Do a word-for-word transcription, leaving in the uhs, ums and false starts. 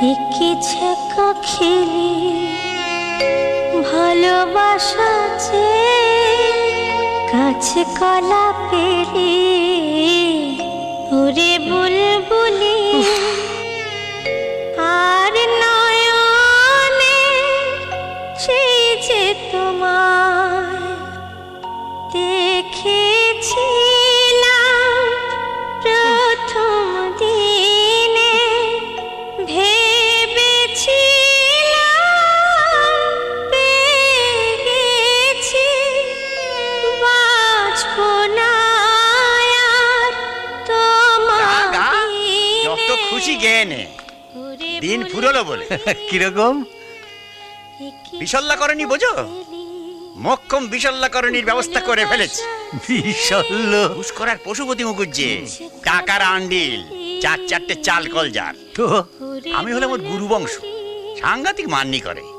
একে ছেকা খেলি ভালোবাসা যে কাছে কলা পেলি ওরে বুলবুলি আর নয়নে সেই যে তোমায় দেখেছিলাম প্রথম দিনে ভেবেছিলাম পেয়ে গেছি বাঁচবো না আর তোমার যত খুশি গেয়ে নে, দিন ফুরলো বলে। কিরকম বিশল্যাকরণী বোঝো? মক্ষম বিশল্যাকরণীর ব্যবস্থা করে ফেলেছি। বিশল্য ঘুষ করার পশুপতি মুখুজ্জে, টাকার আন্ডিল, চার চারটে চাল কল যার। তো আমি হলাম ওর গুরু বংশ, সাংঘাতিক মান্যি করে।